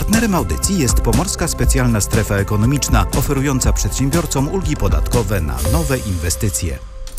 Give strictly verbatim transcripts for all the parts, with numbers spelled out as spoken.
Partnerem audycji jest Pomorska Specjalna Strefa Ekonomiczna, oferująca przedsiębiorcom ulgi podatkowe na nowe inwestycje.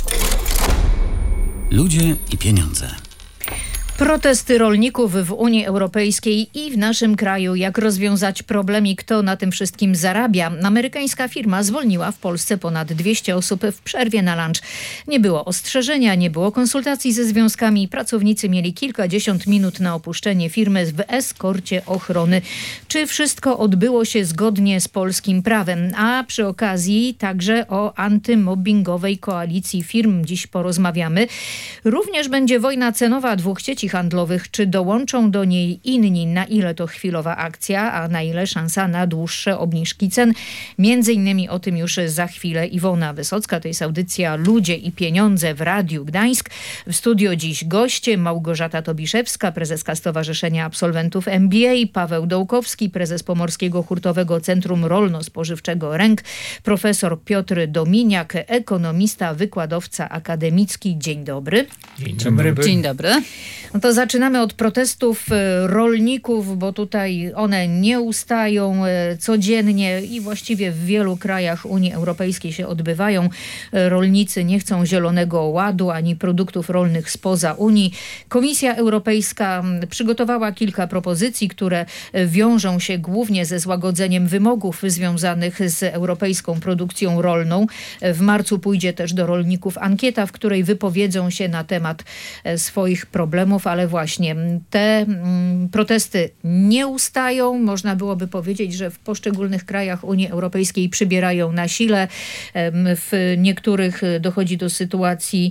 Ludzie i pieniądze. Protesty rolników w Unii Europejskiej i w naszym kraju. Jak rozwiązać problem i kto na tym wszystkim zarabia? Amerykańska firma zwolniła w Polsce ponad dwieście osób w przerwie na lunch. Nie było ostrzeżenia, nie było konsultacji ze związkami. Pracownicy mieli kilkadziesiąt minut na opuszczenie firmy w eskorcie ochrony. Czy wszystko odbyło się zgodnie z polskim prawem? A przy okazji także o antymobbingowej koalicji firm dziś porozmawiamy. Również będzie wojna cenowa dwóch sieci handlowych. Czy dołączą do niej inni? Na ile to chwilowa akcja, a na ile szansa na dłuższe obniżki cen? Między innymi o tym już za chwilę. Iwona Wysocka, to jest audycja Ludzie i Pieniądze w Radiu Gdańsk. W studio dziś goście: Małgorzata Tobiszewska, prezeska Stowarzyszenia Absolwentów M B A, Paweł Dołkowski, prezes Pomorskiego Hurtowego Centrum Rolno-Spożywczego R E N K, profesor Piotr Dominiak, ekonomista, wykładowca akademicki. Dzień dobry. Dzień dobry. Dzień dobry. No to zaczynamy od protestów rolników, bo tutaj one nie ustają codziennie i właściwie w wielu krajach Unii Europejskiej się odbywają. Rolnicy nie chcą Zielonego Ładu ani produktów rolnych spoza Unii. Komisja Europejska przygotowała kilka propozycji, które wiążą się głównie ze złagodzeniem wymogów związanych z europejską produkcją rolną. W marcu pójdzie też do rolników ankieta, w której wypowiedzą się na temat swoich problemów, ale właśnie te mm, protesty nie ustają. Można byłoby powiedzieć, że w poszczególnych krajach Unii Europejskiej przybierają na sile. W niektórych dochodzi do sytuacji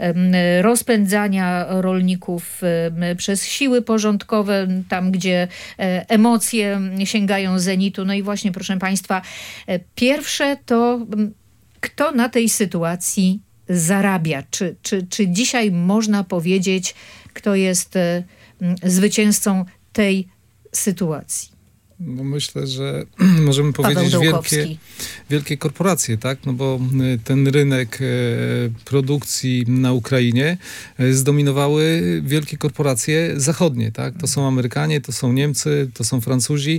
rozpędzania rolników przez siły porządkowe, tam gdzie emocje sięgają zenitu. No i właśnie, proszę Państwa, pierwsze to kto na tej sytuacji zarabia? Czy, czy, czy dzisiaj można powiedzieć, kto jest y, zwycięzcą tej sytuacji? No myślę, że możemy Paweł powiedzieć Dołkowski. wielkie, wielkie korporacje, tak? No bo ten rynek produkcji na Ukrainie zdominowały wielkie korporacje zachodnie, tak? To są Amerykanie, to są Niemcy, to są Francuzi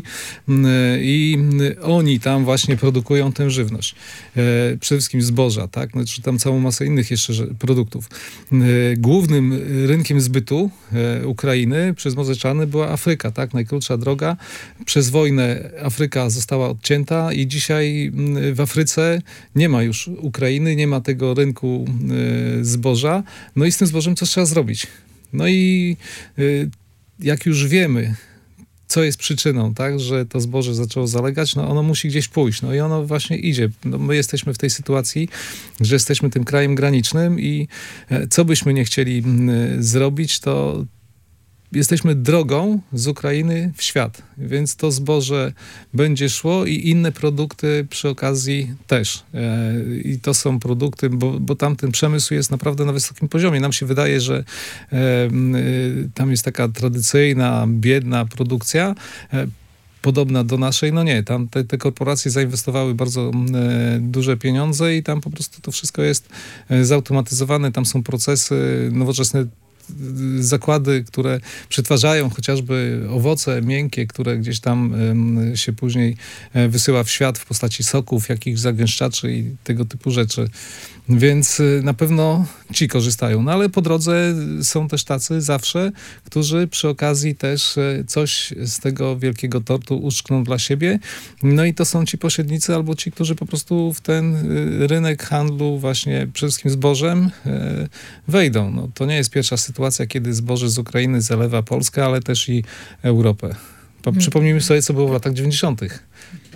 i oni tam właśnie produkują tę żywność. Przede wszystkim zboża, tak? Znaczy tam całą masę innych jeszcze produktów. Głównym rynkiem zbytu Ukrainy przez Morze Czarne była Afryka, tak? Najkrótsza droga. Przez wojnę Afryka została odcięta i dzisiaj w Afryce nie ma już Ukrainy, nie ma tego rynku zboża. No i z tym zbożem co trzeba zrobić? No i jak już wiemy, co jest przyczyną, tak, że to zboże zaczęło zalegać, no ono musi gdzieś pójść. No i ono właśnie idzie. No my jesteśmy w tej sytuacji, że jesteśmy tym krajem granicznym i co byśmy nie chcieli zrobić, to jesteśmy drogą z Ukrainy w świat, więc to zboże będzie szło i inne produkty przy okazji też. E, I to są produkty, bo, bo tam ten przemysł jest naprawdę na wysokim poziomie. Nam się wydaje, że e, e, tam jest taka tradycyjna, biedna produkcja, e, podobna do naszej. No nie, tam te, te korporacje zainwestowały bardzo e, duże pieniądze i tam po prostu to wszystko jest e, zautomatyzowane. Tam są procesy, nowoczesne zakłady, które przetwarzają chociażby owoce miękkie, które gdzieś tam um, się później wysyła w świat w postaci soków, jakichś zagęszczaczy i tego typu rzeczy. Więc na pewno ci korzystają. No ale po drodze są też tacy zawsze, którzy przy okazji też coś z tego wielkiego tortu uszczkną dla siebie. No i to są ci pośrednicy albo ci, którzy po prostu w ten rynek handlu właśnie przede wszystkim zbożem wejdą. No, to nie jest pierwsza sytuacja, kiedy zboże z Ukrainy zalewa Polskę, ale też i Europę. Hmm. Przypomnijmy sobie, co było w latach dziewięćdziesiątych.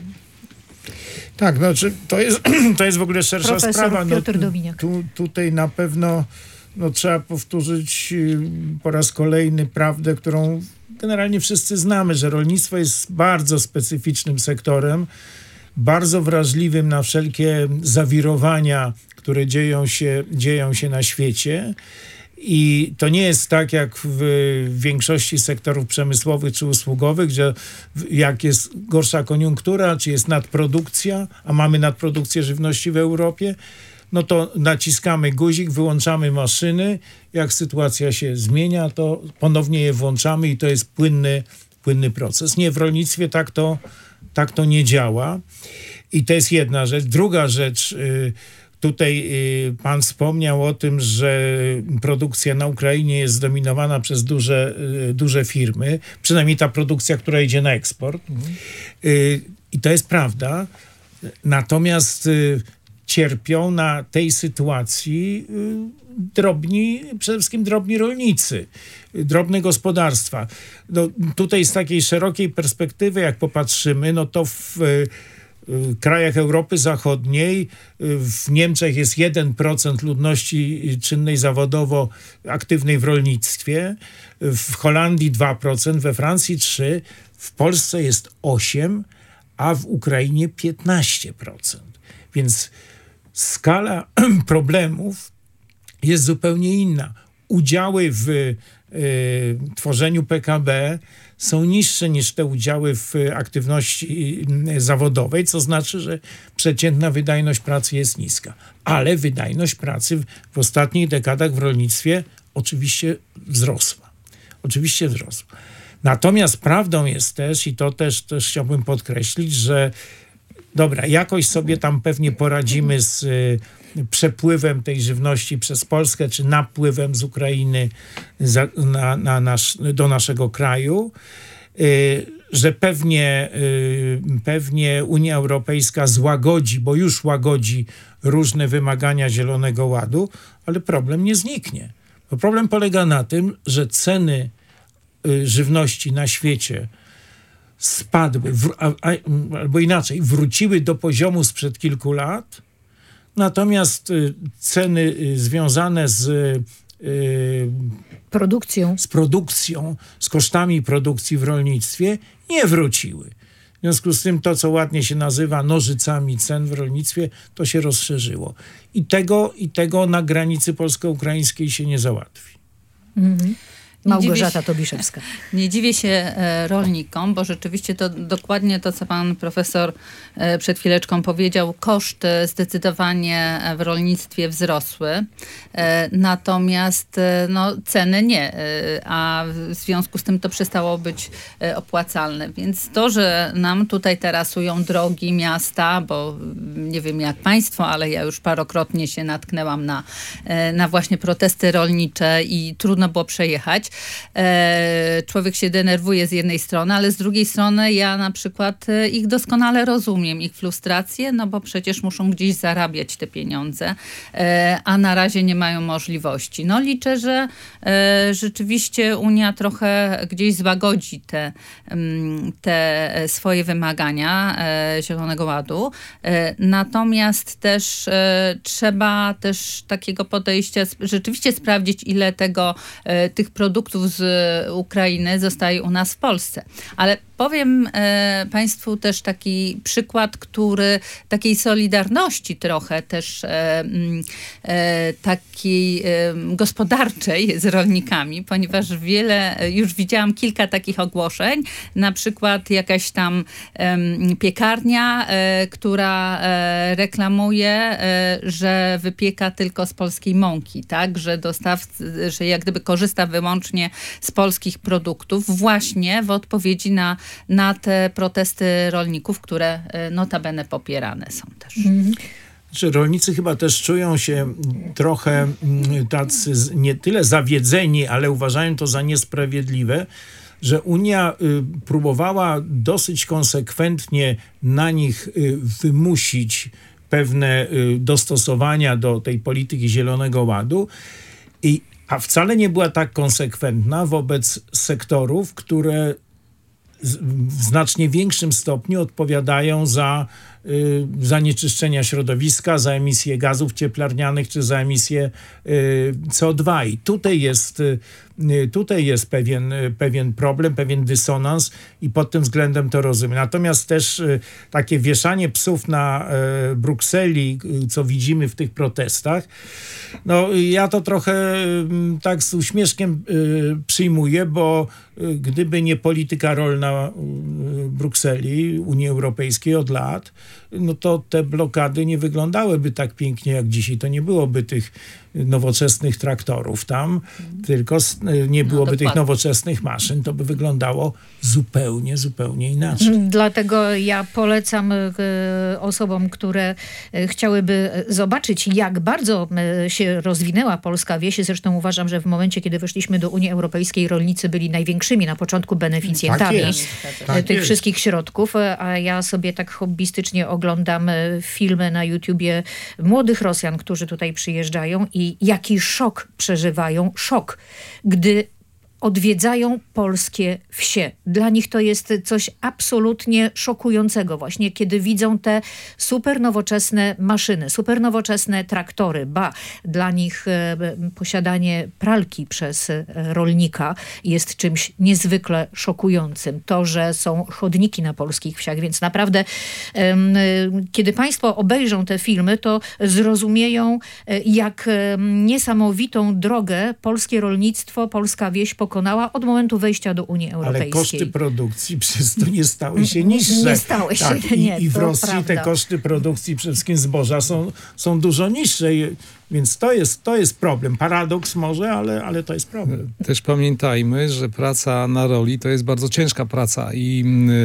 Tak, znaczy to jest, to jest w ogóle szersza Profesor sprawa. No, Piotr Dominiak. tu, tutaj na pewno no, trzeba powtórzyć po raz kolejny prawdę, którą generalnie wszyscy znamy, że rolnictwo jest bardzo specyficznym sektorem, bardzo wrażliwym na wszelkie zawirowania, które dzieją się, dzieją się na świecie. I to nie jest tak jak w większości sektorów przemysłowych czy usługowych, gdzie jak jest gorsza koniunktura, czy jest nadprodukcja, a mamy nadprodukcję żywności w Europie, no to naciskamy guzik, wyłączamy maszyny. Jak sytuacja się zmienia, to ponownie je włączamy i to jest płynny, płynny proces. Nie, w rolnictwie tak to, tak to nie działa. I to jest jedna rzecz. Druga rzecz, tutaj pan wspomniał o tym, że produkcja na Ukrainie jest zdominowana przez duże, duże firmy, przynajmniej ta produkcja, która idzie na eksport. Mhm. I to jest prawda. Natomiast cierpią na tej sytuacji drobni, przede wszystkim drobni rolnicy, drobne gospodarstwa. No, tutaj z takiej szerokiej perspektywy, jak popatrzymy, no to w w krajach Europy Zachodniej, w Niemczech jest jeden procent ludności czynnej zawodowo aktywnej w rolnictwie, w Holandii dwa procent, we Francji trzy procent, w Polsce jest osiem procent, a w Ukrainie piętnaście procent. Więc skala problemów jest zupełnie inna. Udziały w y, tworzeniu P K B są niższe niż te udziały w aktywności zawodowej, co znaczy, że przeciętna wydajność pracy jest niska. Ale wydajność pracy w, w ostatnich dekadach w rolnictwie oczywiście wzrosła. Oczywiście wzrosła. Natomiast prawdą jest też, i to też, też chciałbym podkreślić, że dobra, jakoś sobie tam pewnie poradzimy z y, przepływem tej żywności przez Polskę, czy napływem z Ukrainy za, na, na nasz, do naszego kraju, y, że pewnie, y, pewnie Unia Europejska złagodzi, bo już łagodzi różne wymagania Zielonego Ładu, ale problem nie zniknie. Bo problem polega na tym, że ceny y, żywności na świecie spadły, w, a, a, albo inaczej, wróciły do poziomu sprzed kilku lat, natomiast y, ceny y, związane z y, produkcją. z produkcją, z kosztami produkcji w rolnictwie nie wróciły. W związku z tym to, co ładnie się nazywa nożycami cen w rolnictwie, to się rozszerzyło. I tego, i tego na granicy polsko-ukraińskiej się nie załatwi. Mhm. Małgorzata się, Tobiszewska. Nie dziwię się e, rolnikom, bo rzeczywiście to dokładnie to, co pan profesor e, przed chwileczką powiedział, koszty zdecydowanie w rolnictwie wzrosły, e, natomiast e, no, ceny nie, e, a w związku z tym to przestało być e, opłacalne. Więc to, że nam tutaj terasują drogi, miasta, bo nie wiem jak państwo, ale ja już parokrotnie się natknęłam na, e, na właśnie protesty rolnicze i trudno było przejechać. E, człowiek się denerwuje z jednej strony, ale z drugiej strony ja na przykład e, ich doskonale rozumiem, ich frustrację, no bo przecież muszą gdzieś zarabiać te pieniądze, e, a na razie nie mają możliwości. No liczę, że e, rzeczywiście Unia trochę gdzieś złagodzi te, te swoje wymagania e, Zielonego Ładu. E, natomiast też e, trzeba też takiego podejścia, rzeczywiście sprawdzić, ile tego, e, tych produktów z Ukrainy zostaje u nas w Polsce. Ale powiem e, państwu też taki przykład, który takiej solidarności trochę też e, e, takiej e, gospodarczej z rolnikami, ponieważ wiele, już widziałam kilka takich ogłoszeń, na przykład jakaś tam e, piekarnia, e, która e, reklamuje, e, że wypieka tylko z polskiej mąki, tak, że dostawcy, że jak gdyby korzysta wyłącznie z polskich produktów właśnie w odpowiedzi na, na te protesty rolników, które notabene popierane są też. Mhm. Znaczy, rolnicy chyba też czują się trochę tacy nie tyle zawiedzeni, ale uważają to za niesprawiedliwe, że Unia y, próbowała dosyć konsekwentnie na nich y, wymusić pewne y, dostosowania do tej polityki Zielonego Ładu, i a wcale nie była tak konsekwentna wobec sektorów, które w znacznie większym stopniu odpowiadają za y, zanieczyszczenia środowiska, za emisję gazów cieplarnianych czy za emisję y, C O dwa. I tutaj jest, y, tutaj jest pewien, y, pewien problem, pewien dysonans i pod tym względem to rozumiem. Natomiast też y, takie wieszanie psów na y, Brukseli, y, co widzimy w tych protestach, no ja to trochę y, tak z uśmieszkiem y, przyjmuję, bo y, gdyby nie polityka rolna y, Brukseli, Unii Europejskiej od lat, no to te blokady nie wyglądałyby tak pięknie jak dzisiaj. To nie byłoby tych nowoczesnych traktorów tam, tylko nie byłoby No, tych nowoczesnych maszyn, to by wyglądało zupełnie, zupełnie inaczej. Dlatego ja polecam e, osobom, które e, chciałyby zobaczyć, jak bardzo e, się rozwinęła polska wieś. Zresztą uważam, że w momencie, kiedy weszliśmy do Unii Europejskiej, rolnicy byli największymi na początku beneficjentami Tak jest. e, Tak tych jest. wszystkich środków, e, a ja sobie tak hobbystycznie oglądam e, filmy na YouTubie młodych Rosjan, którzy tutaj przyjeżdżają i jaki szok przeżywają, szok, gdy odwiedzają polskie wsie. Dla nich to jest coś absolutnie szokującego właśnie, kiedy widzą te super nowoczesne maszyny, super nowoczesne traktory. Ba, dla nich e, posiadanie pralki przez e, rolnika jest czymś niezwykle szokującym. To, że są chodniki na polskich wsiach, więc naprawdę e, kiedy państwo obejrzą te filmy, to zrozumieją, e, jak e, niesamowitą drogę polskie rolnictwo, polska wieś pokonała od momentu wejścia do Unii Europejskiej. Ale koszty produkcji przez to nie stały się niższe. Nie stały się, tak, nie, I, i w to Rosji prawda. te koszty produkcji przede wszystkim zboża są, są dużo niższe. I, więc to jest, to jest problem. Paradoks może, ale, ale to jest problem. Też pamiętajmy, że praca na roli to jest bardzo ciężka praca i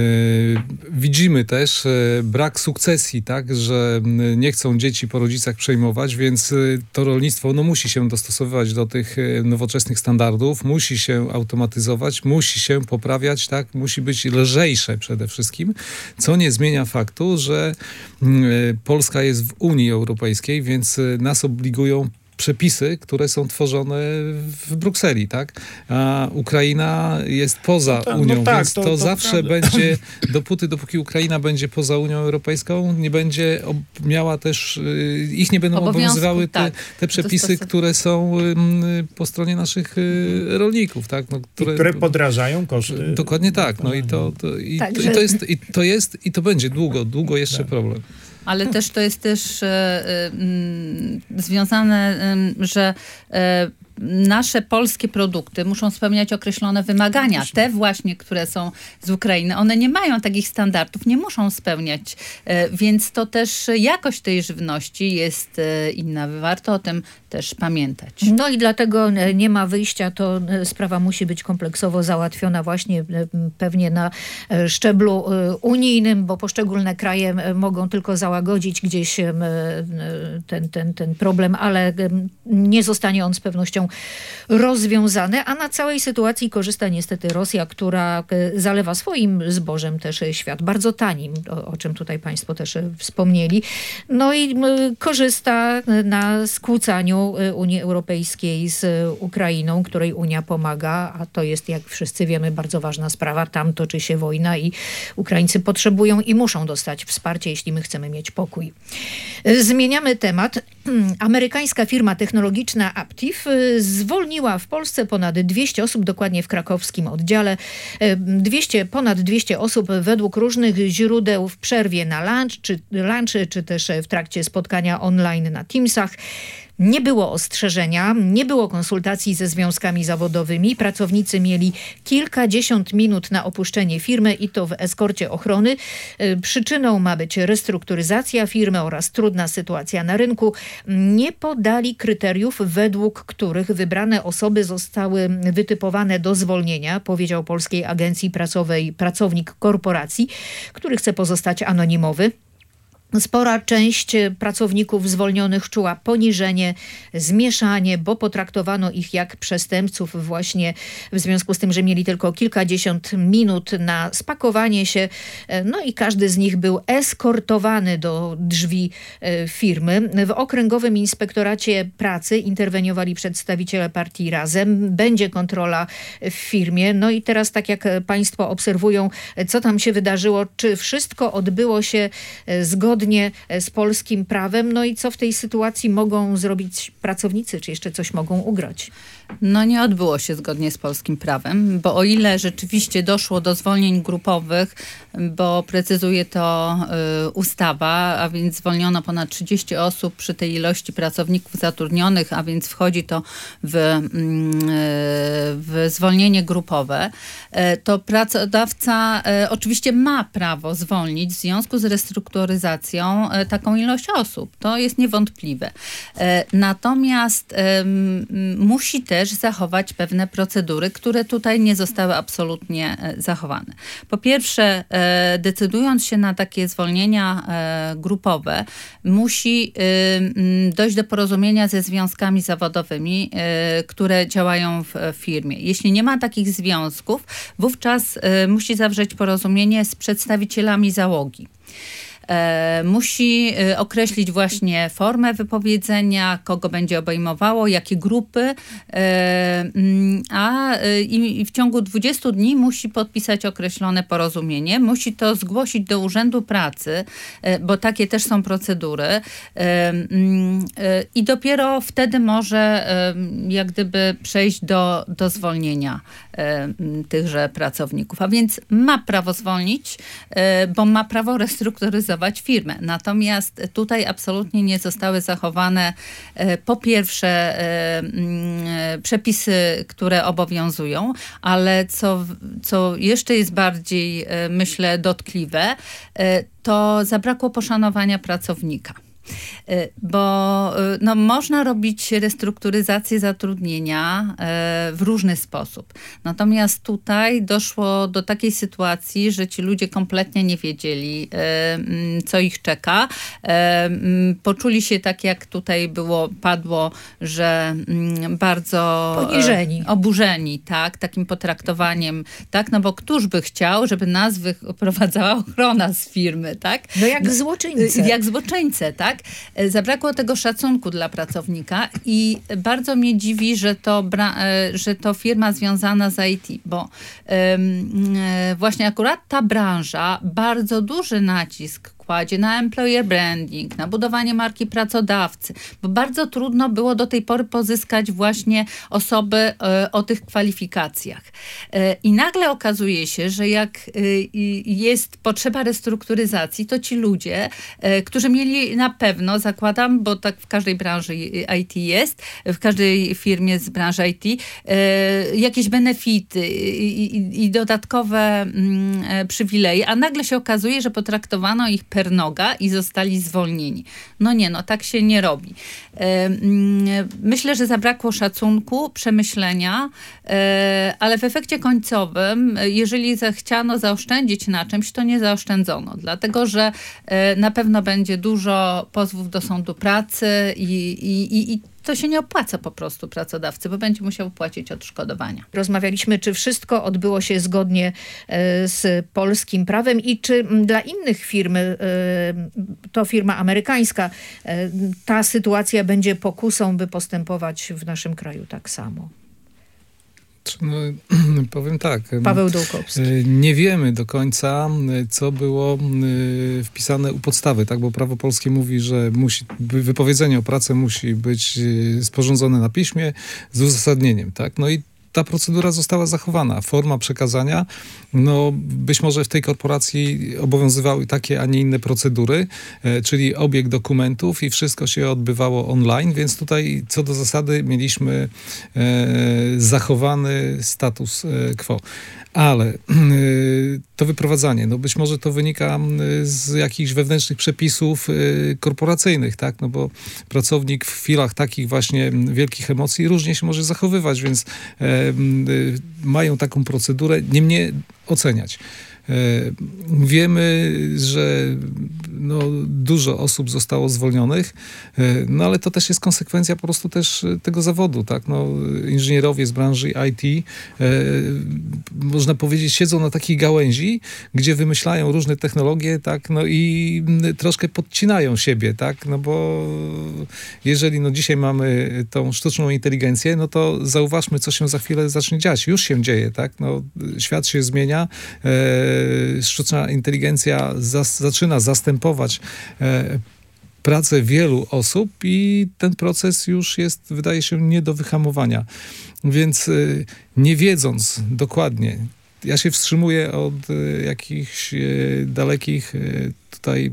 y, widzimy też y, brak sukcesji, tak, że y, nie chcą dzieci po rodzicach przejmować, więc y, to rolnictwo no, musi się dostosowywać do tych y, nowoczesnych standardów, musi się automatyzować, musi się poprawiać, tak, musi być lżejsze przede wszystkim, co nie zmienia faktu, że y, Polska jest w Unii Europejskiej, więc y, nas obliguje przepisy, które są tworzone w Brukseli, tak? A Ukraina jest poza No tak, Unią, no tak, więc to- to, to zawsze prawda. będzie, dopóty, dopóki Ukraina będzie poza Unią Europejską, nie będzie ob- miała też, y, ich nie będą Obowiązku, obowiązywały te, tak. te przepisy, Dostosow- które są y, po stronie naszych y, rolników, tak? No, Które, które podrażają koszty. Dokładnie tak. No i to, to, i, to, Także- i to jest, i to jest, i to będzie długo, długo jeszcze problem. Ale też to jest też e, e, mm, związane, em, że e, nasze polskie produkty muszą spełniać określone wymagania. Te właśnie, które są z Ukrainy, one nie mają takich standardów, nie muszą spełniać. E, Więc to też jakość tej żywności jest e, inna. Warto o tym też pamiętać. No i dlatego e, nie ma wyjścia, to e, sprawa musi być kompleksowo załatwiona właśnie e, pewnie na e, szczeblu e, unijnym, bo poszczególne kraje e, mogą tylko załagodzić gdzieś e, e, ten, ten, ten problem, ale e, nie zostanie on z pewnością rozwiązany, a na całej sytuacji korzysta niestety Rosja, która e, zalewa swoim zbożem też e, świat, bardzo tanim, o, o czym tutaj państwo też e, wspomnieli. No i m, korzysta e, na skłócaniu e, Unii Europejskiej z e, Ukrainą, której Unia pomaga, a to jest, jak wszyscy wiemy, bardzo ważna sprawa. Tam toczy się wojna i Ukraińcy potrzebują i muszą dostać wsparcie, jeśli my chcemy mieć pokój. E, Zmieniamy temat. Amerykańska firma technologiczna Aptiv e, zwolniła w Polsce ponad dwieście osób, dokładnie w krakowskim oddziale. E, dwieście, ponad dwieście osób według różnych źródeł w przerwie na lunch, czy, lunch, czy też w trakcie spotkania online na Teamsach. Nie było ostrzeżenia, nie było konsultacji ze związkami zawodowymi. Pracownicy mieli kilkadziesiąt minut na opuszczenie firmy i to w eskorcie ochrony. E, Przyczyną ma być restrukturyzacja firmy oraz trudna sytuacja na rynku. Nie podali kryteriów, według których wybrane osoby zostały wytypowane do zwolnienia, powiedział Polskiej Agencji Prasowej pracownik korporacji, który chce pozostać anonimowy. Spora część pracowników zwolnionych czuła poniżenie, zmieszanie, bo potraktowano ich jak przestępców właśnie w związku z tym, że mieli tylko kilkadziesiąt minut na spakowanie się. No i każdy z nich był eskortowany do drzwi e, firmy. W Okręgowym Inspektoracie Pracy interweniowali przedstawiciele partii Razem. Będzie kontrola w firmie. No i teraz, tak jak państwo obserwują, co tam się wydarzyło, czy wszystko odbyło się e, zgodnie z polskim prawem, no i co w tej sytuacji mogą zrobić pracownicy, czy jeszcze coś mogą ugrać? No nie odbyło się zgodnie z polskim prawem, bo o ile rzeczywiście doszło do zwolnień grupowych, bo precyzuje to y, ustawa, a więc zwolniono ponad trzydzieści osób przy tej ilości pracowników zatrudnionych, a więc wchodzi to w, y, w zwolnienie grupowe, y, to pracodawca y, oczywiście ma prawo zwolnić w związku z restrukturyzacją rekrutacją taką ilość osób. To jest niewątpliwe. Natomiast musi też zachować pewne procedury, które tutaj nie zostały absolutnie zachowane. Po pierwsze, decydując się na takie zwolnienia grupowe, musi dojść do porozumienia ze związkami zawodowymi, które działają w firmie. Jeśli nie ma takich związków, wówczas musi zawrzeć porozumienie z przedstawicielami załogi. E, musi e, określić właśnie formę wypowiedzenia, kogo będzie obejmowało, jakie grupy, e, a e, i w ciągu dwudziestu dni musi podpisać określone porozumienie. Musi to zgłosić do Urzędu Pracy, e, bo takie też są procedury e, e, i dopiero wtedy może e, jak gdyby przejść do, do zwolnienia e, tychże pracowników. A więc ma prawo zwolnić, e, bo ma prawo restrukturyzować firmę. Natomiast tutaj absolutnie nie zostały zachowane e, po pierwsze e, m, przepisy, które obowiązują, ale co, co jeszcze jest bardziej, e, myślę, dotkliwe, e, to zabrakło poszanowania pracownika. Bo no, można robić restrukturyzację zatrudnienia w różny sposób. Natomiast tutaj doszło do takiej sytuacji, że ci ludzie kompletnie nie wiedzieli, co ich czeka. Poczuli się tak, jak tutaj było, padło, że bardzo poniżeni, oburzeni, tak, takim potraktowaniem, tak, no bo któż by chciał, żeby nas wyprowadzała ochrona z firmy, tak? No jak złoczyńcy. Jak złoczyńcy, tak? Zabrakło tego szacunku dla pracownika i bardzo mnie dziwi, że to, bra- że to firma związana z I T, bo um, właśnie akurat ta branża bardzo duży nacisk kładzie na employer branding, na budowanie marki pracodawcy, bo bardzo trudno było do tej pory pozyskać właśnie osoby e, o tych kwalifikacjach. E, I nagle okazuje się, że jak e, jest potrzeba restrukturyzacji, to ci ludzie, e, którzy mieli na pewno, zakładam, bo tak w każdej branży I T jest, w każdej firmie z branży I T, e, jakieś benefity i, i, i dodatkowe mm, przywileje, a nagle się okazuje, że potraktowano ich per noga i zostali zwolnieni. No nie, no tak się nie robi. Myślę, że zabrakło szacunku, przemyślenia, ale w efekcie końcowym, jeżeli zechciano zaoszczędzić na czymś, to nie zaoszczędzono, dlatego że na pewno będzie dużo pozwów do sądu pracy i, i, i to się nie opłaca po prostu pracodawcy, bo będzie musiał płacić odszkodowania. Rozmawialiśmy, czy wszystko odbyło się zgodnie z polskim prawem i czy dla innych firm, to firma amerykańska, ta sytuacja będzie pokusą, by postępować w naszym kraju tak samo. No, powiem tak. Paweł Dołkowski. Nie wiemy do końca, co było wpisane u podstawy, tak? Bo prawo polskie mówi, że musi, wypowiedzenie o pracę musi być sporządzone na piśmie z uzasadnieniem, tak? No i ta procedura została zachowana. Forma przekazania, no być może w tej korporacji obowiązywały takie, a nie inne procedury, e, czyli obieg dokumentów i wszystko się odbywało online, więc tutaj co do zasady mieliśmy e, zachowany status e, quo. Ale e, to wyprowadzanie, no być może to wynika z jakichś wewnętrznych przepisów e, korporacyjnych, tak? No bo pracownik w chwilach takich właśnie wielkich emocji różnie się może zachowywać, więc e, mają taką procedurę, nie mnie oceniać. Wiemy, że no, dużo osób zostało zwolnionych, no ale to też jest konsekwencja po prostu też tego zawodu, tak? No, inżynierowie z branży I T, e, można powiedzieć, siedzą na takiej gałęzi, gdzie wymyślają różne technologie, tak? No i troszkę podcinają siebie, tak? No bo jeżeli no, dzisiaj mamy tą sztuczną inteligencję, no to zauważmy, co się za chwilę zacznie dziać. Już się dzieje, tak? No, świat się zmienia, e, sztuczna inteligencja zas, zaczyna zastępować e, pracę wielu osób i ten proces już jest, wydaje się, nie do wyhamowania. Więc e, nie wiedząc dokładnie, ja się wstrzymuję od e, jakichś e, dalekich e, tutaj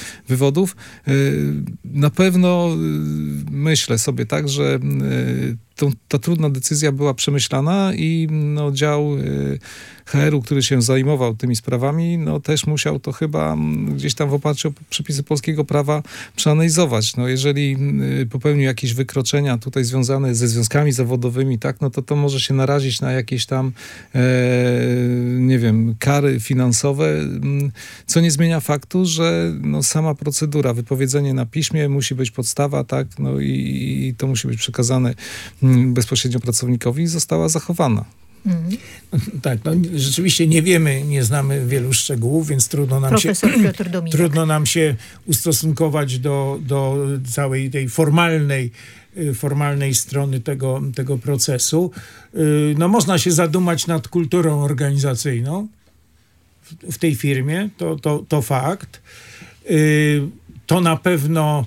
wywodów. E, na pewno e, myślę sobie tak, że e, to, ta trudna decyzja była przemyślana i no, dział y, H R u, który się zajmował tymi sprawami, no też musiał to chyba gdzieś tam w oparciu o przepisy polskiego prawa przeanalizować. No, jeżeli y, popełnił jakieś wykroczenia tutaj związane ze związkami zawodowymi, tak, no to to może się narazić na jakieś tam e, nie wiem, kary finansowe, co nie zmienia faktu, że no, sama procedura, wypowiedzenie na piśmie musi być podstawa, tak, no i, i to musi być przekazane bezpośrednio pracownikowi, została zachowana. Mhm. Tak, no rzeczywiście nie wiemy, nie znamy wielu szczegółów, więc trudno nam Profesor się, Piotr Dominik. trudno nam się ustosunkować do, do całej tej formalnej formalnej strony tego, tego procesu. No można się zadumać nad kulturą organizacyjną w, w tej firmie, to, to, to fakt. To na pewno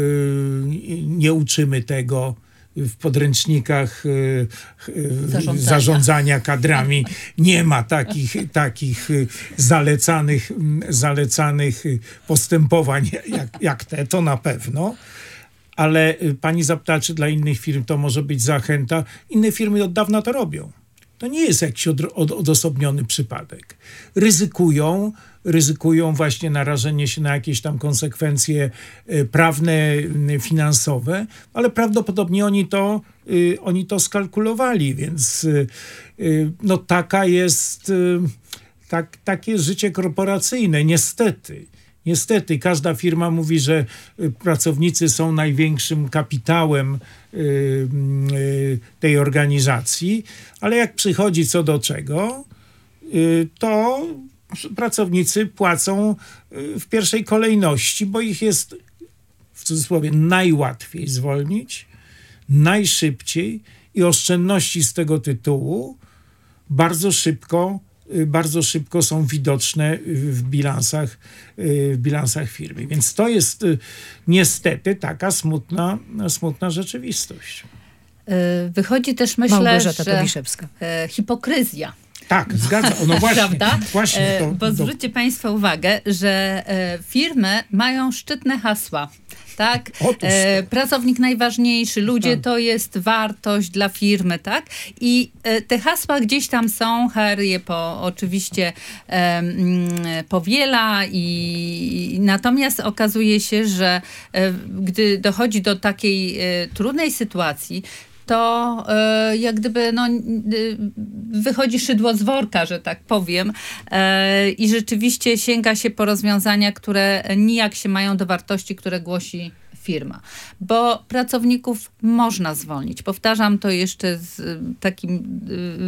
nie uczymy tego w podręcznikach zarządzania, zarządzania kadrami. Nie ma takich, takich zalecanych, zalecanych postępowań jak, jak te, to na pewno. Ale pani zapyta, czy dla innych firm to może być zachęta. Inne firmy od dawna to robią. To nie jest jakiś od, od, odosobniony przypadek. Ryzykują, ryzykują właśnie narażenie się na jakieś tam konsekwencje prawne, finansowe, ale prawdopodobnie oni to, y, oni to skalkulowali, więc y, y, no taka jest, y, tak, takie jest życie korporacyjne, niestety. Niestety, każda firma mówi, że pracownicy są największym kapitałem y, y, tej organizacji, ale jak przychodzi co do czego, y, to pracownicy płacą w pierwszej kolejności, bo ich jest, w cudzysłowie, najłatwiej zwolnić, najszybciej i oszczędności z tego tytułu bardzo szybko bardzo szybko są widoczne w bilansach, w bilansach firmy. Więc to jest niestety taka smutna, smutna rzeczywistość. Wychodzi też, myślę, Małgorzata że Tobiszewska. hipokryzja. Tak, zgadzam. No właśnie, Prawda? właśnie to, Bo zwróćcie Państwo uwagę, że firmy mają szczytne hasła. Tak? E, pracownik najważniejszy, ludzie tak. To jest wartość dla firmy, tak? I e, te hasła gdzieś tam są, H R je po, oczywiście e, m, powiela i, i natomiast okazuje się, że e, gdy dochodzi do takiej e, trudnej sytuacji, to e, jak gdyby no, wychodzi szydło z worka, że tak powiem, e, i rzeczywiście sięga się po rozwiązania, które nijak się mają do wartości, które głosi firma. Bo pracowników można zwolnić. Powtarzam to jeszcze z takim,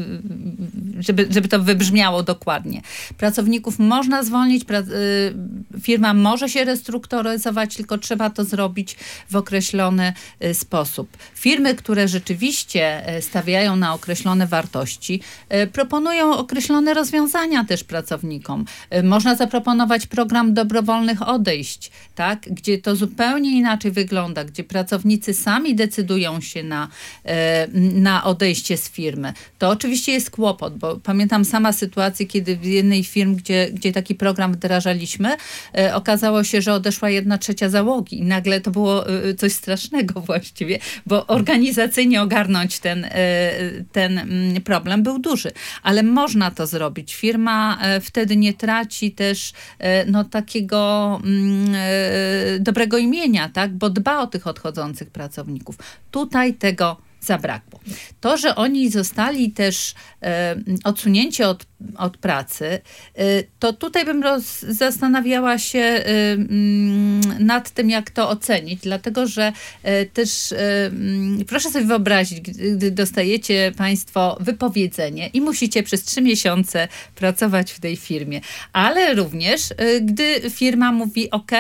żeby, żeby to wybrzmiało dokładnie. Pracowników można zwolnić, pra, firma może się restrukturyzować, tylko trzeba to zrobić w określony sposób. Firmy, które rzeczywiście stawiają na określone wartości, proponują określone rozwiązania też pracownikom. Można zaproponować program dobrowolnych odejść, tak? Gdzie to zupełnie inaczej wygląda, gdzie pracownicy sami decydują się na, na odejście z firmy. To oczywiście jest kłopot, bo pamiętam sama sytuację, kiedy w jednej z firm, gdzie, gdzie taki program wdrażaliśmy, okazało się, że odeszła jedna trzecia załogi i nagle to było coś strasznego właściwie, bo organizacyjnie ogarnąć ten, ten problem był duży. Ale można to zrobić. Firma wtedy nie traci też no, takiego dobrego imienia, tak? Bo dba o tych odchodzących pracowników. Tutaj tego zabrakło. To, że oni zostali też e, odsunięci od, od pracy, e, to tutaj bym roz, zastanawiała się e, m, nad tym, jak to ocenić, dlatego, że e, też e, m, proszę sobie wyobrazić, gdy dostajecie Państwo wypowiedzenie i musicie przez trzy miesiące pracować w tej firmie, ale również e, gdy firma mówi ok,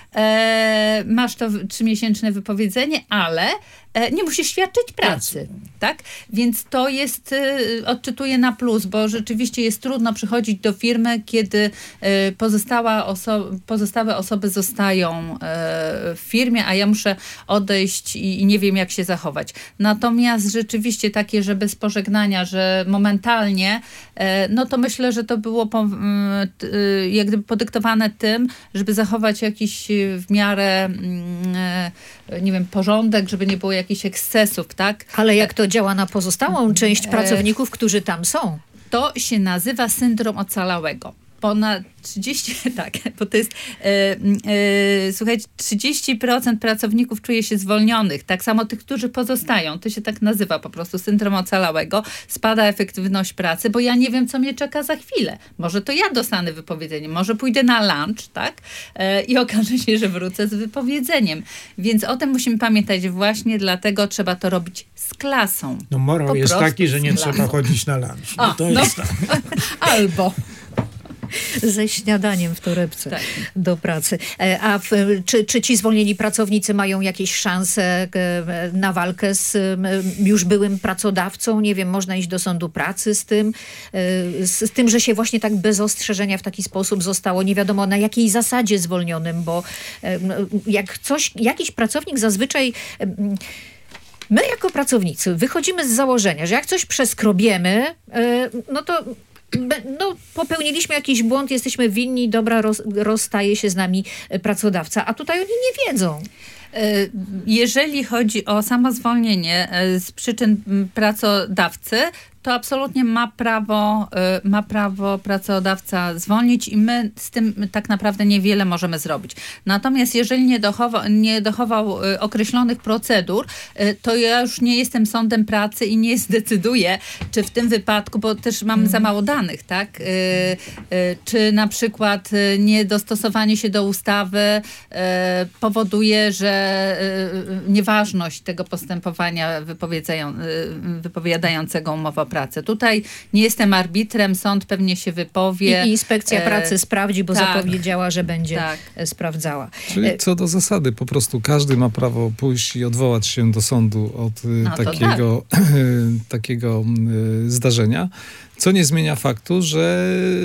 e, masz to trzymiesięczne wypowiedzenie, ale nie musisz świadczyć pracy, tak? Więc to jest, odczytuję na plus, bo rzeczywiście jest trudno przychodzić do firmy, kiedy pozostała oso- pozostałe osoby zostają w firmie, a ja muszę odejść i, i nie wiem, jak się zachować. Natomiast rzeczywiście takie, że bez pożegnania, że momentalnie, no to myślę, że to było po, jak gdyby podyktowane tym, żeby zachować jakiś w miarę, nie wiem, porządek, żeby nie było jakichś jakichś ekscesów, tak? Ale jak to działa na pozostałą część pracowników, którzy tam są? To się nazywa syndrom ocalałego. Ponad trzydzieści, tak, bo to jest, e, e, słuchajcie, trzydzieści procent pracowników czuje się zwolnionych, tak samo tych, którzy pozostają, to się tak nazywa po prostu syndrom ocalałego, spada efektywność pracy, bo ja nie wiem, co mnie czeka za chwilę. Może to ja dostanę wypowiedzenie, może pójdę na lunch, tak, e, i okaże się, że wrócę z wypowiedzeniem. Więc o tym musimy pamiętać, właśnie dlatego trzeba to robić z klasą. No morał Po jest prostu taki, że nie z klasą. trzeba chodzić na lunch. No A, to no. jest tak. Albo... Ze śniadaniem w torebce Tak. do pracy. E, A w, czy, czy ci zwolnieni pracownicy mają jakieś szanse e, na walkę z m, już byłym pracodawcą? Nie wiem, można iść do sądu pracy z tym, e, z, z tym, że się właśnie tak bez ostrzeżenia w taki sposób zostało, nie wiadomo na jakiej zasadzie zwolnionym, bo e, jak coś, jakiś pracownik zazwyczaj... E, My jako pracownicy wychodzimy z założenia, że jak coś przeskrobiemy, e, no to no, popełniliśmy jakiś błąd, jesteśmy winni, dobra, roz, rozstaje się z nami pracodawca, a tutaj oni nie wiedzą. Jeżeli chodzi o samozwolnienie z przyczyn pracodawcy, to absolutnie ma prawo, ma prawo pracodawca zwolnić i my z tym tak naprawdę niewiele możemy zrobić. Natomiast jeżeli nie dochował, nie dochował określonych procedur, to ja już nie jestem sądem pracy i nie zdecyduję, czy w tym wypadku, bo też mamy za mało danych, tak? Czy na przykład niedostosowanie się do ustawy powoduje, że nieważność tego postępowania wypowiadającego umowę o pracę. Tutaj nie jestem arbitrem, sąd pewnie się wypowie. I inspekcja pracy e, sprawdzi, bo tak, zapowiedziała, że będzie tak. sprawdzała. Czyli co do zasady, po prostu każdy ma prawo pójść i odwołać się do sądu od no takiego, tak. takiego zdarzenia, co nie zmienia faktu, że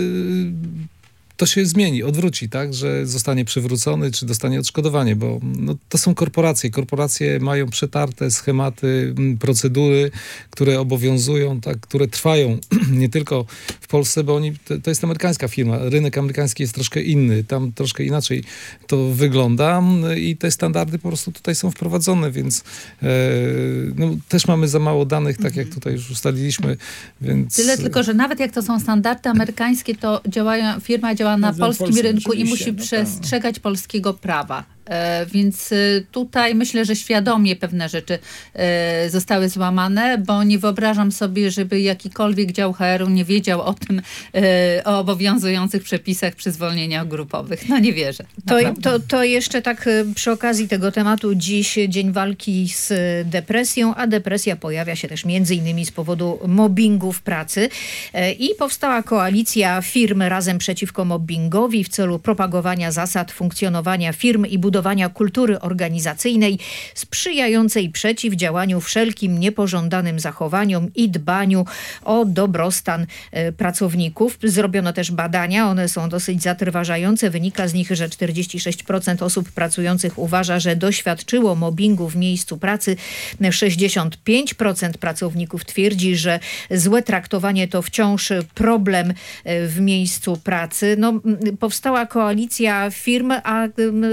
to się zmieni, odwróci, tak, że zostanie przywrócony, czy dostanie odszkodowanie, bo no, to są korporacje. Korporacje mają przetarte schematy, procedury, które obowiązują, tak, które trwają nie tylko w Polsce, bo oni, to, to jest amerykańska firma. Rynek amerykański jest troszkę inny, tam troszkę inaczej to wygląda i te standardy po prostu tutaj są wprowadzone, więc e, no, też mamy za mało danych, tak jak tutaj już ustaliliśmy, więc... Tyle tylko, że nawet jak to są standardy amerykańskie, to działają, firma działa na polskim Polsce, rynku i musi no przestrzegać polskiego prawa. E, więc tutaj myślę, że świadomie pewne rzeczy e, zostały złamane, bo nie wyobrażam sobie, żeby jakikolwiek dział H R u nie wiedział o tym, e, o obowiązujących przepisach przy zwolnieniach grupowych. No nie wierzę. To, to, to jeszcze tak przy okazji tego tematu dziś Dzień Walki z Depresją, a depresja pojawia się też między innymi z powodu mobbingu w pracy e, i powstała koalicja firm Razem Przeciwko Mobbingowi w celu propagowania zasad funkcjonowania firm i budowania budowania kultury organizacyjnej sprzyjającej przeciwdziałaniu wszelkim niepożądanym zachowaniom i dbaniu o dobrostan e, pracowników. Zrobiono też badania, one są dosyć zatrważające. Wynika z nich, że czterdzieści sześć procent osób pracujących uważa, że doświadczyło mobbingu w miejscu pracy. sześćdziesiąt pięć procent pracowników twierdzi, że złe traktowanie to wciąż problem w miejscu pracy. No, powstała koalicja firm, a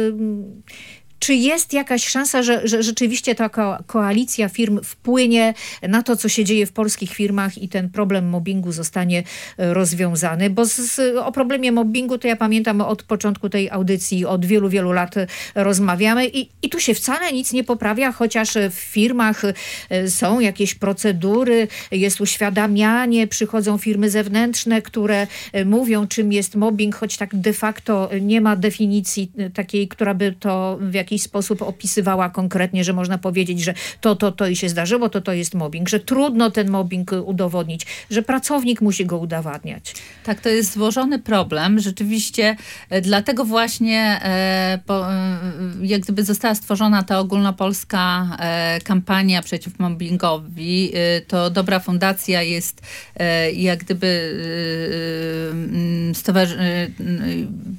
czy jest jakaś szansa, że, że rzeczywiście ta ko- koalicja firm wpłynie na to, co się dzieje w polskich firmach i ten problem mobbingu zostanie rozwiązany? Bo z, z, o problemie mobbingu to ja pamiętam od początku tej audycji, od wielu, wielu lat rozmawiamy i, i tu się wcale nic nie poprawia, chociaż w firmach są jakieś procedury, jest uświadamianie, przychodzą firmy zewnętrzne, które mówią, czym jest mobbing, choć tak de facto nie ma definicji takiej, która by to w jakiś jakiś sposób opisywała konkretnie, że można powiedzieć, że to, to, to i się zdarzyło, to, to jest mobbing, że trudno ten mobbing udowodnić, że pracownik musi go udowadniać. Tak, to jest złożony problem. Rzeczywiście dlatego właśnie e, po, e, jak gdyby została stworzona ta ogólnopolska e, kampania przeciw mobbingowi, e, to Dobra Fundacja jest e, jak gdyby e, stowarzy- e,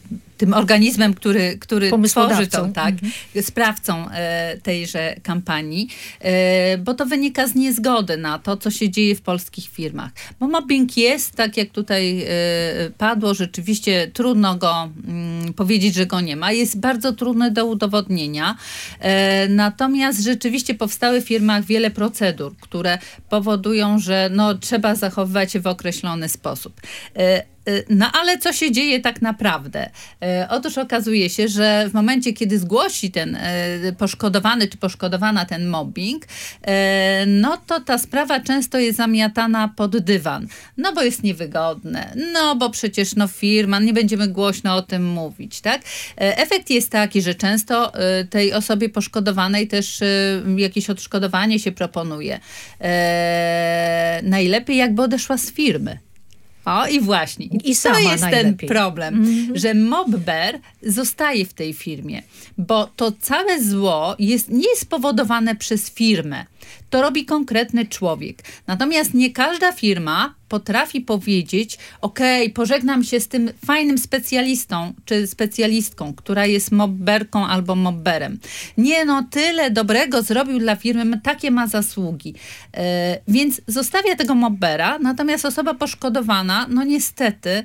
tym organizmem, który, który tworzy tą, tak, mhm. sprawcą e, tejże kampanii, e, bo to wynika z niezgody na to, co się dzieje w polskich firmach. Bo mobbing jest, tak jak tutaj e, padło, rzeczywiście trudno go mm, powiedzieć, że go nie ma. Jest bardzo trudny do udowodnienia. E, natomiast rzeczywiście powstały w firmach wiele procedur, które powodują, że no, trzeba zachowywać się w określony sposób. E, No ale co się dzieje tak naprawdę? E, otóż okazuje się, że w momencie, kiedy zgłosi ten e, poszkodowany czy poszkodowana ten mobbing, e, no to ta sprawa często jest zamiatana pod dywan. No bo jest niewygodne, no bo przecież no firma, nie będziemy głośno o tym mówić, tak? E, efekt jest taki, że często e, tej osobie poszkodowanej też e, jakieś odszkodowanie się proponuje. E, najlepiej jakby odeszła z firmy. O i właśnie. I, I sama to jest najlepiej. ten problem, mm-hmm. że mobber zostaje w tej firmie, bo to całe zło jest, nie jest spowodowane przez firmę. To robi konkretny człowiek. Natomiast nie każda firma potrafi powiedzieć, okej, okay, pożegnam się z tym fajnym specjalistą czy specjalistką, która jest mobberką albo mobberem. Nie no, tyle dobrego zrobił dla firmy, takie ma zasługi. E, więc zostawia tego mobbera, natomiast osoba poszkodowana, no niestety e,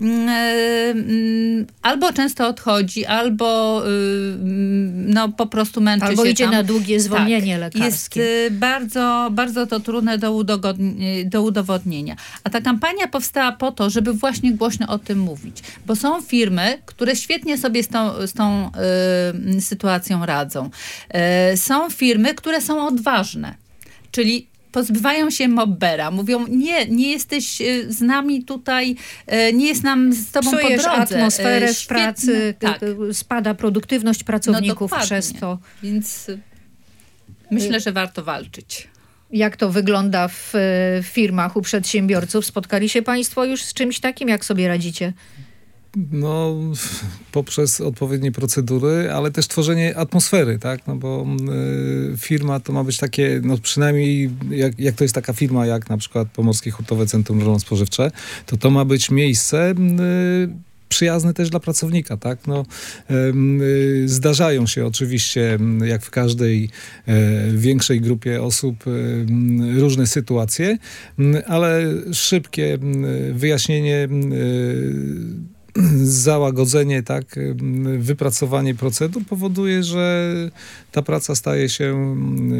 albo często odchodzi, albo e, no po prostu męczy albo się idzie tam. na długie zwolnienie tak, lekarskie. Jest bardzo, bardzo to trudne do, udogodni- do udowodnienia. A ta kampania powstała po to, żeby właśnie głośno o tym mówić. Bo są firmy, które świetnie sobie z tą, z tą y, sytuacją radzą. Y, są firmy, które są odważne. Czyli pozbywają się mobbera. Mówią, nie, nie jesteś z nami tutaj, nie jest nam z tobą Psujesz po drodze. atmosferę w Świetne, pracy, tak. spada produktywność pracowników no przez to. Więc myślę, że warto walczyć. Jak to wygląda w firmach u przedsiębiorców? Spotkali się państwo już z czymś takim? Jak sobie radzicie? No, poprzez odpowiednie procedury, ale też tworzenie atmosfery, tak? No bo y, firma to ma być takie, no przynajmniej jak, jak to jest taka firma, jak na przykład Pomorskie Hurtowe Centrum Rolno-Spożywcze, to to ma być miejsce y, przyjazny też dla pracownika, tak? No, y, zdarzają się oczywiście, jak w każdej y, większej grupie osób, y, różne sytuacje, y, ale szybkie y, wyjaśnienie y, załagodzenie, tak, wypracowanie procedur powoduje, że ta praca staje się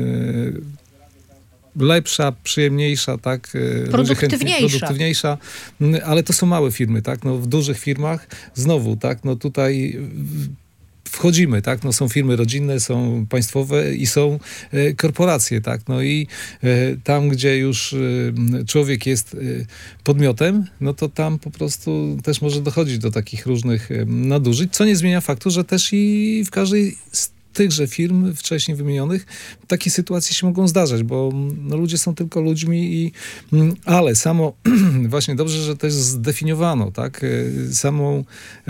lepsza, przyjemniejsza, tak, produktywniejsza. produktywniejsza, ale to są małe firmy, tak, no w dużych firmach znowu, tak, no tutaj wchodzimy, tak, no są firmy rodzinne, są państwowe i są e, korporacje, tak, no i e, tam, gdzie już e, człowiek jest e, podmiotem, no to tam po prostu też może dochodzić do takich różnych e, nadużyć, co nie zmienia faktu, że też i w każdej z tychże firm wcześniej wymienionych takie sytuacje się mogą zdarzać, bo no, ludzie są tylko ludźmi i ale samo właśnie dobrze, że też zdefiniowano, tak, samą e,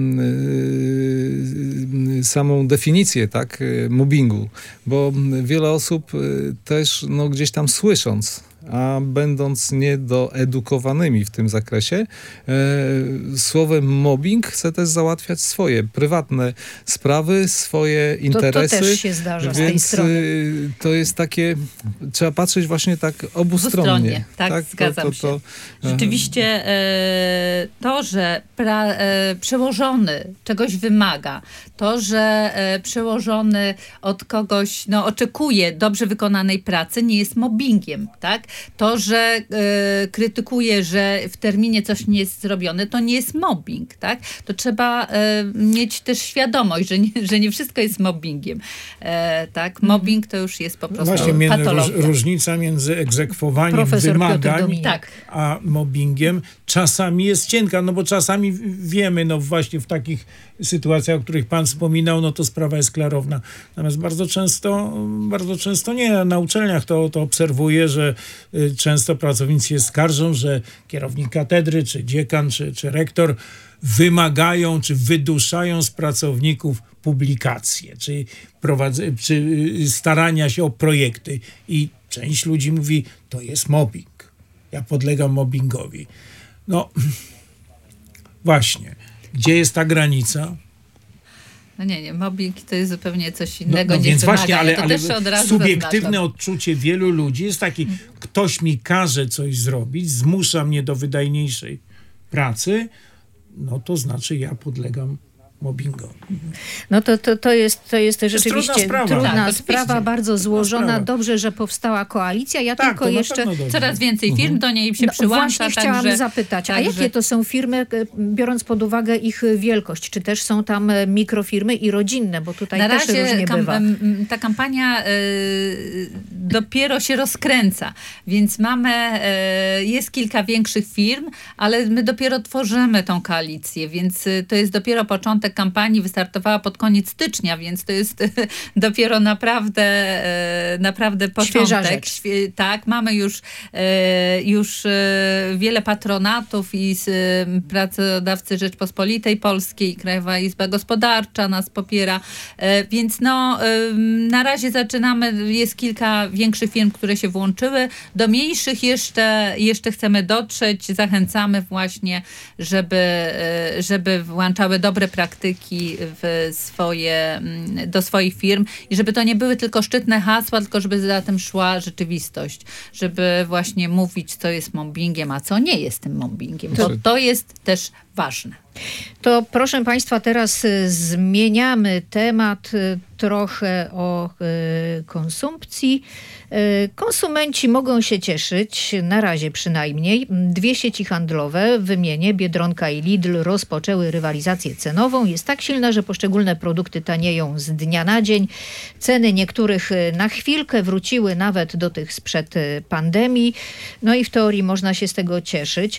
e, samą definicję, tak, mobbingu, bo wiele osób też no, gdzieś tam słysząc, a będąc niedoedukowanymi w tym zakresie, e, słowem mobbing chce też załatwiać swoje prywatne sprawy, swoje interesy. To, to też się zdarza więc z tej strony. To jest takie, trzeba patrzeć właśnie tak obustronnie. Tak, tak, zgadzam to, to, to, się. Rzeczywiście e, to, że pra, e, przełożony czegoś wymaga, to, że e, przełożony od kogoś no, oczekuje dobrze wykonanej pracy, nie jest mobbingiem, tak? To, że y, krytykuje, że w terminie coś nie jest zrobione, to nie jest mobbing, tak? To trzeba y, mieć też świadomość, że nie, że nie wszystko jest mobbingiem, e, tak? Mobbing to już jest po prostu no właśnie, patologia. Róż, różnica między egzekwowaniem Profesor wymagań tak. a mobbingiem czasami jest cienka, no bo czasami wiemy, no właśnie w takich sytuacjach, o których pan wspominał, no to sprawa jest klarowna. Natomiast bardzo często, bardzo często nie. Na uczelniach to, to obserwuję, że y, często pracownicy się skarżą, że kierownik katedry, czy dziekan, czy, czy rektor wymagają, czy wyduszają z pracowników publikacje, czy, prowadze, czy starania się o projekty. I część ludzi mówi, to jest mobbing. Ja podlegam mobbingowi. No, właśnie. Gdzie jest ta granica? No nie, nie, mobbing to jest zupełnie coś innego. No, no nie więc właśnie, ale, to ale też od razu subiektywne zaznaczam. odczucie wielu ludzi jest takie, ktoś mi każe coś zrobić, zmusza mnie do wydajniejszej pracy, no to znaczy ja podlegam mobbingowi. No to, to, to, jest, to jest rzeczywiście trudna sprawa. trudna Tak, sprawa, oczywiście. bardzo złożona. sprawa. Dobrze, że powstała koalicja. Ja Tak, tylko to na jeszcze... pewno dobrze. Coraz więcej firm do niej się No, przyłącza. właśnie chciałam także, zapytać, a także- jakie to są firmy, e, biorąc pod uwagę ich wielkość? Czy też są tam e, mikrofirmy i rodzinne? Bo tutaj Na też razie różnie kam- bywa. m, ta kampania y, dopiero się rozkręca, więc mamy, y, jest kilka większych firm, ale my dopiero tworzymy tą koalicję, więc y, to jest dopiero początek kampanii, wystartowała pod koniec stycznia, więc to jest y, dopiero naprawdę, y, naprawdę Świeża początek. rzecz. Świe- tak, mamy już, y, już y, wiele patronatów i z, y, Pracodawcy Rzeczpospolitej Polskiej, Krajowa Izba Gospodarcza nas popiera, y, więc no y, na razie zaczynamy, jest kilka większych firm, które się włączyły, do mniejszych jeszcze, jeszcze chcemy dotrzeć, zachęcamy właśnie, żeby, y, żeby włączały dobre praktyki w swoje, mm, do swoich firm i żeby to nie były tylko szczytne hasła, tylko żeby za tym szła rzeczywistość, żeby właśnie mówić, co jest mobbingiem, a co nie jest tym mobbingiem, bo to jest też ważne. To proszę Państwa, teraz y, zmieniamy temat y, trochę o y, konsumpcji. Y, konsumenci mogą się cieszyć, na razie przynajmniej. Dwie sieci handlowe, wymienię, Biedronka i Lidl, rozpoczęły rywalizację cenową. Jest tak silna, że poszczególne produkty tanieją z dnia na dzień. Ceny niektórych y, na chwilkę wróciły nawet do tych sprzed y, pandemii. No i w teorii można się z tego cieszyć.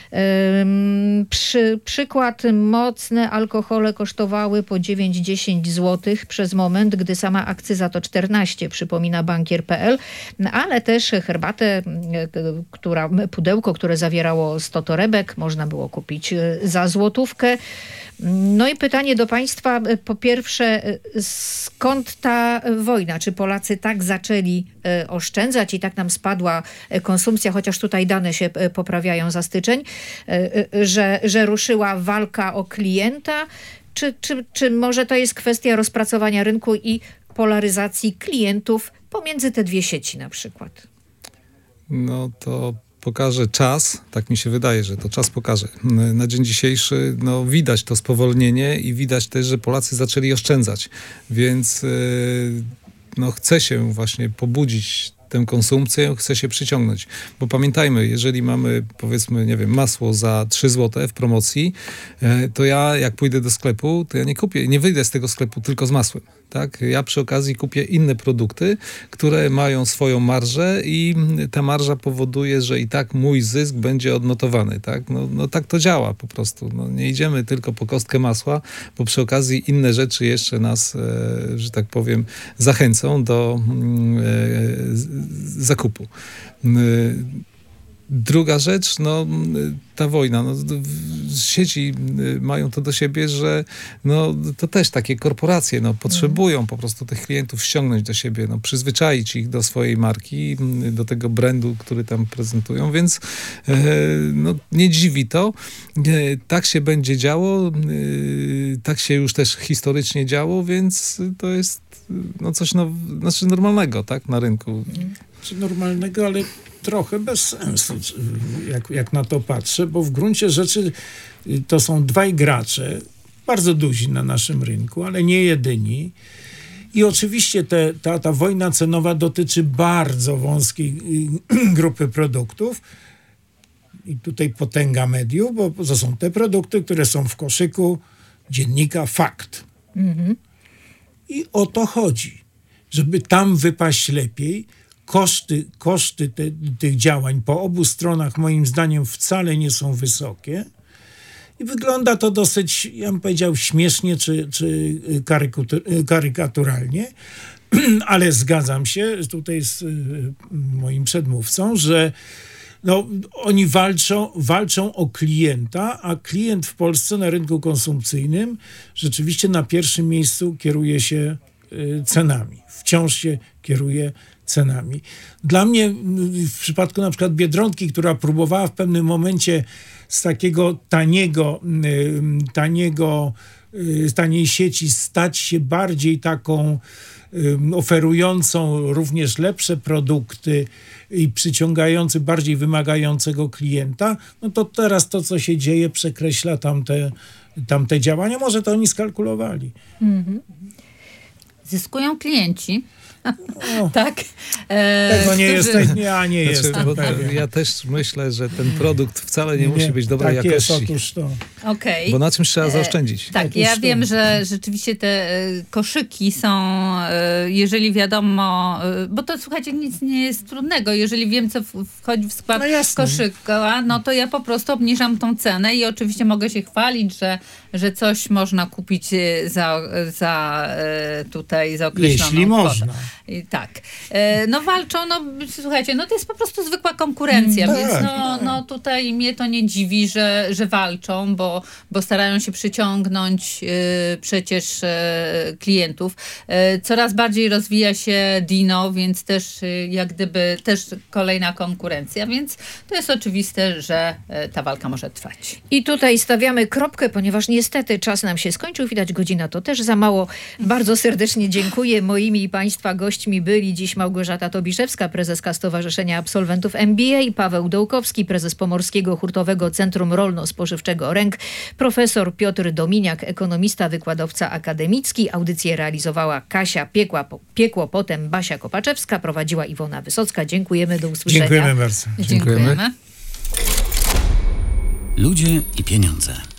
Ym, Przy, przykład, mocne alkohole kosztowały po dziewięć do dziesięciu złotych przez moment, gdy sama akcyza to czternaście, przypomina bankier kropka pe el, No, ale też herbatę, y, która, pudełko, które zawierało sto torebek, można było kupić y, za złotówkę. No i pytanie do Państwa, y, po pierwsze, y, skąd ta wojna? Czy Polacy tak zaczęli y, oszczędzać i tak nam spadła y, konsumpcja, chociaż tutaj dane się y, poprawiają za styczeń, y, y, że, że ruszyła walka o klienta? Czy, czy, czy może to jest kwestia rozpracowania rynku i polaryzacji klientów pomiędzy te dwie sieci na przykład? No to pokaże czas, tak mi się wydaje, że to czas pokaże. Na dzień dzisiejszy no, widać to spowolnienie i widać też, że Polacy zaczęli oszczędzać, więc yy, no, chce się właśnie pobudzić tę konsumpcję, chce się przyciągnąć. Bo pamiętajmy, jeżeli mamy, powiedzmy, nie wiem, masło za trzy złote w promocji, to ja jak pójdę do sklepu, to ja nie kupię, nie wyjdę z tego sklepu tylko z masłem. Tak? Ja przy okazji kupię inne produkty, które mają swoją marżę i ta marża powoduje, że i tak mój zysk będzie odnotowany. Tak? No, no tak to działa po prostu. No, nie idziemy tylko po kostkę masła, bo przy okazji inne rzeczy jeszcze nas, e, że tak powiem, zachęcą do e, z, zakupu. E, Druga rzecz, no ta wojna, no, sieci mają to do siebie, że no, to też takie korporacje no, potrzebują po prostu tych klientów ściągnąć do siebie, no, przyzwyczaić ich do swojej marki, do tego brandu, który tam prezentują, więc e, no, nie dziwi to. E, tak się będzie działo, e, tak się już też historycznie działo, więc to jest no, coś no, znaczy normalnego tak, na rynku. Czy normalnego, ale trochę bez sensu, jak, jak na to patrzę, bo w gruncie rzeczy to są dwaj gracze, bardzo duzi na naszym rynku, ale nie jedyni. I oczywiście te, ta, ta wojna cenowa dotyczy bardzo wąskiej grupy produktów. I tutaj potęga mediów, bo to są te produkty, które są w koszyku dziennika Fakt. Mhm. I o to chodzi, żeby tam wypaść lepiej. Koszty, koszty te, tych działań po obu stronach moim zdaniem wcale nie są wysokie i wygląda to dosyć, ja bym powiedział, śmiesznie czy, czy karykaturalnie, ale zgadzam się tutaj z moim przedmówcą, że no, oni walczą, walczą o klienta, a klient w Polsce na rynku konsumpcyjnym rzeczywiście na pierwszym miejscu kieruje się cenami. Wciąż się kieruje cenami. Dla mnie w przypadku na przykład Biedronki, która próbowała w pewnym momencie z takiego taniego, taniego, taniej sieci stać się bardziej taką oferującą również lepsze produkty i przyciągający bardziej wymagającego klienta, no to teraz to, co się dzieje, przekreśla tamte, tamte działania. Może to oni skalkulowali. Mhm. Zyskują klienci. O, tak. E, tego nie którzy... jest, ja nie znaczy, jestem bo pewien. Ja też myślę, że ten produkt wcale nie, nie musi być dobrej tak jakości. Jest, otóż to. Okay. Bo na czymś trzeba zaoszczędzić. E, tak, otóż ja to. wiem, że rzeczywiście te e, koszyki są, e, jeżeli wiadomo, e, bo to słuchajcie, nic nie jest trudnego. Jeżeli wiem, co w, wchodzi w skład No jasne. koszyka, no to ja po prostu obniżam tą cenę i oczywiście mogę się chwalić, że, że coś można kupić za, za e, tutaj za określoną Jeśli kwotę. można. I tak. E, no walczą, no słuchajcie, no to jest po prostu zwykła konkurencja, Mm, więc tak. no, no tutaj mnie to nie dziwi, że, że walczą, bo, bo starają się przyciągnąć e, przecież e, klientów. E, coraz bardziej rozwija się Dino, więc też e, jak gdyby też kolejna konkurencja, więc to jest oczywiste, że e, ta walka może trwać. I tutaj stawiamy kropkę, ponieważ niestety czas nam się skończył. Widać, godzina to też za mało. Bardzo serdecznie dziękuję. Moimi i Państwa gośćmi byli dziś Małgorzata Tobiszewska, prezeska Stowarzyszenia Absolwentów M B A, Paweł Dołkowski, prezes Pomorskiego Hurtowego Centrum Rolno-Spożywczego R E N K, profesor Piotr Dominiak, ekonomista, wykładowca akademicki. Audycję realizowała Kasia Piekła, Piekło, potem Basia Kopaczewska, prowadziła Iwona Wysocka. Dziękujemy, do usłyszenia. Dziękujemy bardzo. Dziękujemy. Ludzie i pieniądze.